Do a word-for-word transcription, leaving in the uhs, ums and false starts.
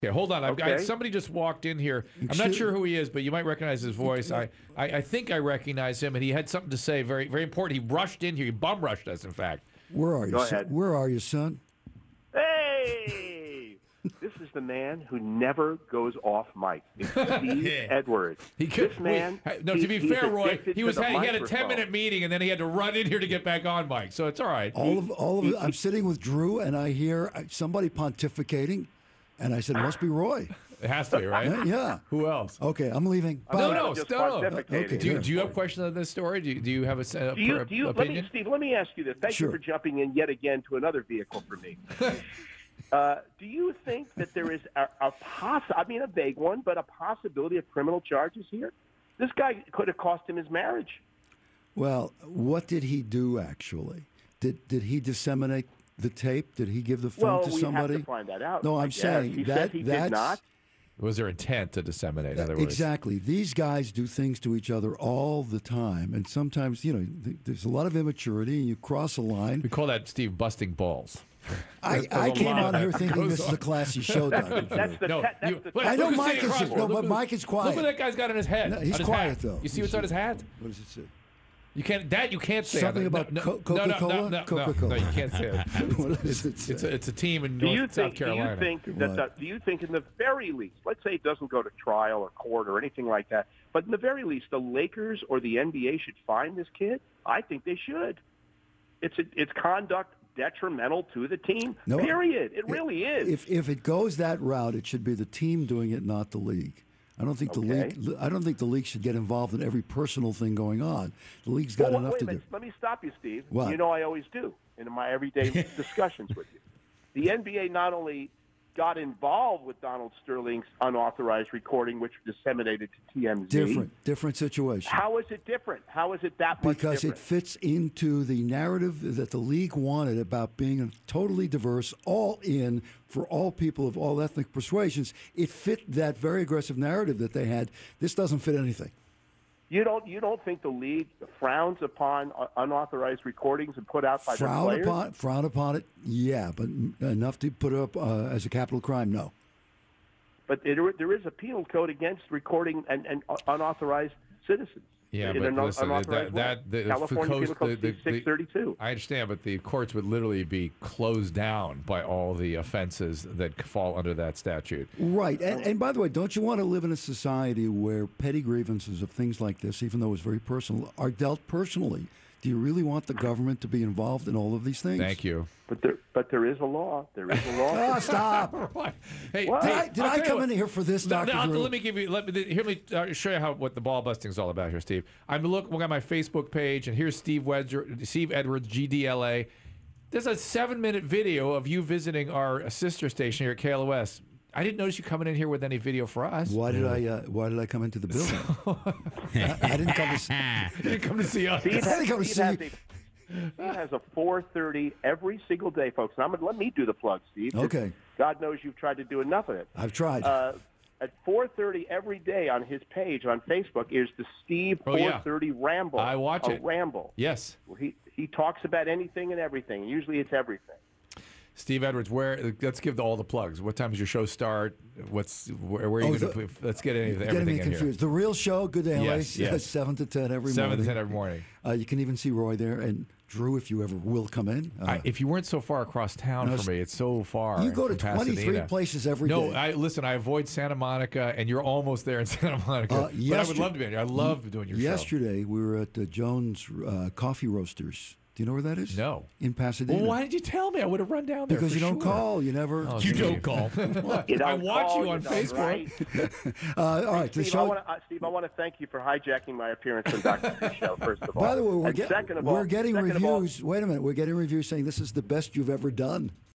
Yeah, hold on. I've Okay. got somebody just walked in here. I'm not Excuse- sure who he is, but you might recognize his voice. I, I, I think I recognize him, and he had something to say. Very, very important. He rushed in here. He bum rushed us. In fact. Where are you? Go son? ahead. Where are you, son? Hey, this is the man who never goes off mic. It's Steve Edwards. He could, this man. wait, no, he- to be he's fair, Roy, addicted he to was the he had a ten microphone. minute meeting, and then he had to run in here to get back on mic. So it's all right. All of all of it. I'm sitting with Drew, and I hear somebody pontificating, and I said, "Must be Roy." It has to be right. Yeah. yeah. Who else? Okay, I'm leaving. I'm No, Bye. not no, just no. pontificating. Okay. Do you, Yeah. do you have questions on this story? Do you, do you have a, a Do you, per- do you, let me, opinion? Steve, let me ask you this. Thank Sure. you for jumping in yet again to another vehicle for me. uh, do you think that there is a, a poss- I mean, a vague one, but a possibility of criminal charges here? This guy could have cost him his marriage. Well, what did he do actually? Did did he disseminate the tape? Did he give the phone Well, to we somebody? have to find that out. No, I I'm guess. saying he that said he that's did not. Was there intent to disseminate? In other words, exactly. These guys do things to each other all the time, and sometimes you know th- there's a lot of immaturity, and you cross a line. we call that Steve busting balls. I, There's I a came lot of on that here thinking goes this is on. a classy show, Doctor That's the, No, te- that's you- the look, I know look who's Mike sitting is- across no, from him. but Look- Mike is quiet. Look what that guy's got on his head. No, he's on his quiet hat. though. You see what's on his hat? What does it say? You can't. That you can't say. Something No, about no, Co- no, no, Coca-Cola? No, no, no, Coca-Cola. no, you can't say it. What does it say? It's a, it's a team in Do North you South think? Do Carolina. you think that? What? The, do you think, in the very least, let's say it doesn't go to trial or court or anything like that, but in the very least, the Lakers or the N B A should find this kid? I think they should. It's a, it's conduct detrimental to the team. No, period. It really is. If if it goes that route, it should be the team doing it, not the league. I don't think the Okay. league. I don't think the league should get involved in every personal thing going on. The league's got well, enough wait to a minute. do. Let me stop you, Steve. What? You know I always do in my everyday discussions with you. The N B A not only got involved with Donald Sterling's unauthorized recording, which was disseminated to T M Z. Different, different situation. How is it different? How is it that much Because different? it fits into the narrative that the league wanted about being totally diverse, all in for all people of all ethnic persuasions. It fit that very aggressive narrative that they had. This doesn't fit anything. You don't you don't think the league frowns upon uh, unauthorized recordings and put out by their Frown players? upon, frown upon it, yeah, but enough to put it up uh, as a capital crime, no. But it, there is a penal code against recording and, and unauthorized citizens. Yeah, in but an listen, unauthorized that, way. that the, California the Penal coast, Code the, the, six thirty-two. I understand, but the courts would literally be closed down by all the offenses that fall under that statute. Right. And, and by the way, don't you want to live in a society where petty grievances of things like this, even though it's very personal, are dealt personally? Do you really want the government to be involved in all of these things? Thank you. But there, but there is a law. There is a law. Oh, stop. What? Hey, What? Did hey, I, did I'll I tell you come what. in here for this, No, Doctor no, Drew? let me give you. Let me hear me uh, show you how what the ball busting is all about here, Steve. I'm looking at my Facebook page, and here's Steve Wedger, Steve Edwards, G D L A. There's a seven-minute video of you visiting our sister station here at K L O S. I didn't notice you coming in here with any video for us. Why did I? Uh, why did I come into the building? I, I didn't come to. See, You didn't come to see us. Steve, I has, think I was Steve, has seeing- a, Steve has a four thirty every single day, folks. And I'm gonna, let me do the plug, Steve. Okay. God knows you've tried to do enough of it. I've tried. Uh, at four thirty every day on his page on Facebook is the Steve Oh, yeah. four thirty Ramble. I watch a it. Ramble. Yes. Where he he talks about anything and everything. Usually it's everything. Steve Edwards, where? Let's give all the plugs. What time does your show start? What's where, where are you Oh, going the- to? Let's get any, Getting everything me in confused. The real show, Good Day L A, Yes, yes. seven to ten every here. Seven morning. to ten every morning. Uh, you can even see Roy there and Drew if you ever will come in. Uh, I, if you weren't so far across town No, for me, it's so far. you go to from twenty-three Pasadena. places every no, day. I listen. I avoid Santa Monica, and you're almost there in Santa Monica. Uh, but I would yester- love to be. I love doing your show. Yesterday, we were at uh, Jones uh, Coffee Roasters. Do you know where that is? No. In Pasadena. Well, why did you tell me? I would have run down there. Because for you don't sure. call. You never. Oh, You Steve. don't call. What? You I don't watch call, you on don't Facebook. write. Uh, all right. The Steve, I show. want to, uh, Steve, I want to thank you for hijacking my appearance on Doctor Drew's show. First of all, By the way, we're, and get- second of we're all, getting second of all, reviews. Wait a minute. We're getting reviews saying this is the best you've ever done.